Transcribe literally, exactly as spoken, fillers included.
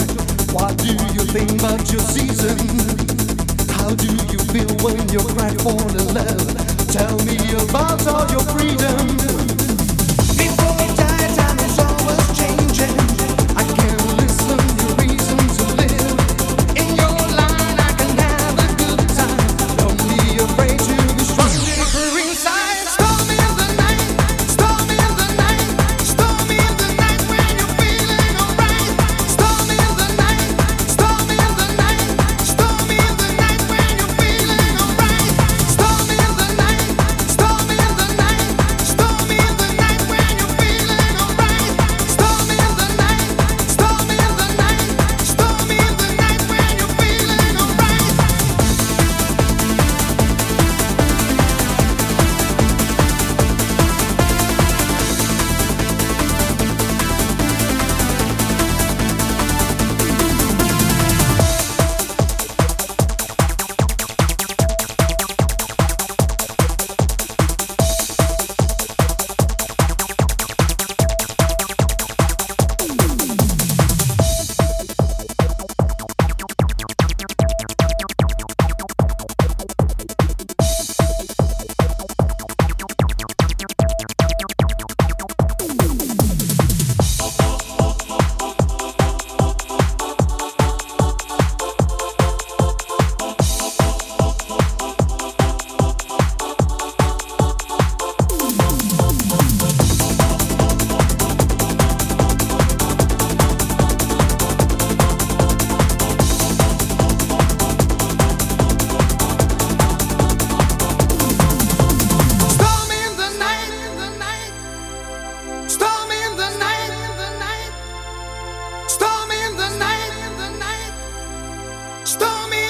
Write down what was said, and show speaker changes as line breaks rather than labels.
What do you think about your season? How do you feel when you cry for the love? Tell me about all your freedom. Before we die, time is always changing. I can listen to your reason to live. In your line, I can have a good time. Don't be afraid to be strong deeper inside. Stormy in the night, stormy in the night, stormy in the night when you're feeling alright. Stormy in the night, stormy in the night, stormy in the night when you're feeling alright. Stormy in the night, stormy in the night, stormy in the night when you're feeling alright. Stormy in the night, stormy in the night, stormy in the night when you're feeling alright. Stormy in the night, stormy in the night, stormy in the night, stormy